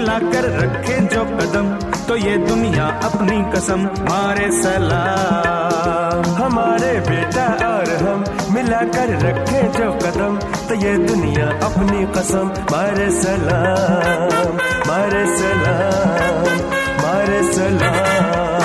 मिलाकर रखे जो कदम, तो ये दुनिया अपनी कसम मारे सलाम। हमारे बेटा और हम मिलाकर रखे जो कदम, तो ये दुनिया अपनी कसम मारे सलाम, मारे सलाम, मारे सलाम।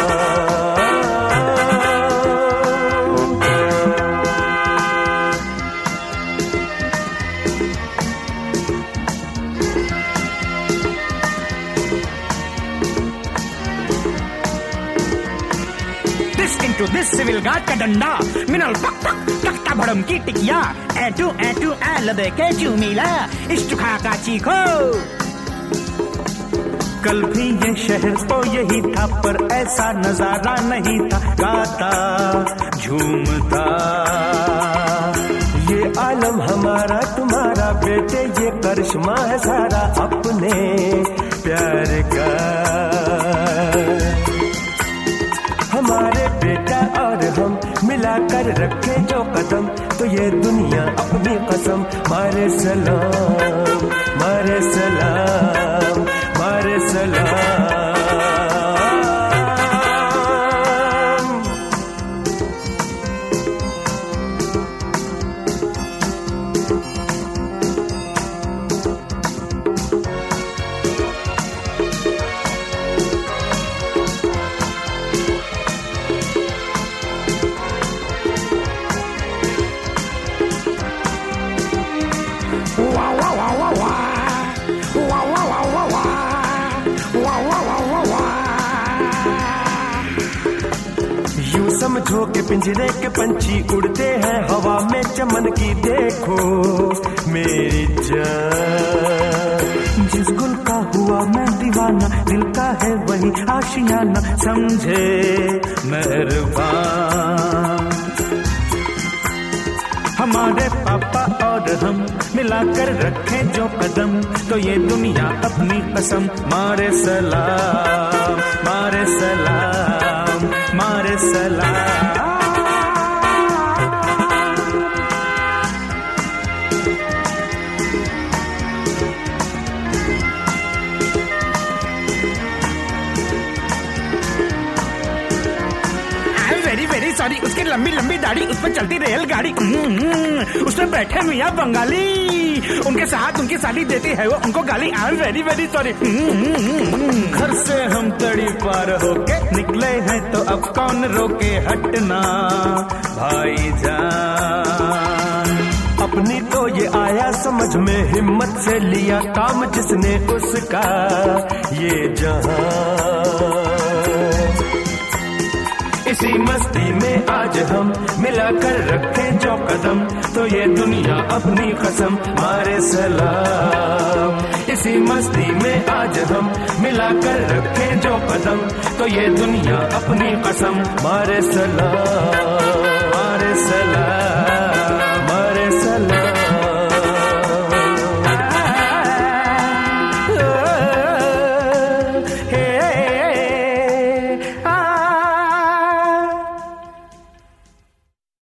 Into this civil guard का डंडा, मिनल पक पक तख्ता भड़म की टिकिया, ऐटू ऐटू लबे के चूमीला, इश्तुखा का चीखो। कल भी ये शहर तो यही था, पर ऐसा नजारा नहीं था, गाता झूमता। ये आलम हमारा तुम्हारा बेटे, ये करिश्मा है सारा अपने प्यार का। हमारे बेटा और हम मिलाकर रखे जो कदम, तो ये दुनिया अपनी कसम मारे सलाम, मारे सलाम, मारे सलाम। समझो के पिंजरे के पंछी उड़ते हैं हवा में, चमन की देखो मेरी जान। जिस गुल का हुआ मैं दीवाना, दिल का है वही आशियाना, समझे मेहरबान। हमारे पापा और हम मिलाकर रखे जो कदम, तो ये दुनिया अपनी कसम मारे सलाम, मारे सलाम, मारे सलाम। वेरी सॉरी, उसकी लंबी लंबी दाढ़ी, उस पर चलती रेलगाड़ी, उसमें बैठे मियाँ बंगाली, उनके साथ उनकी साली देती है वो उनको गाली। I am very sorry. घर से हम तड़ी पार होके निकले हैं, तो अब कौन रोके, हटना भाईजान। अपनी तो ये आया समझ में, हिम्मत से लिया काम जिसने उसका ये जहां। इसी मस्ती में आज हम मिलाकर रखे जो कदम, तो ये दुनिया अपनी कसम मारे सलाम। इसी मस्ती में आज हम मिलाकर रखे जो कदम, तो ये दुनिया अपनी कसम मारे सलाम, मारे सलाम।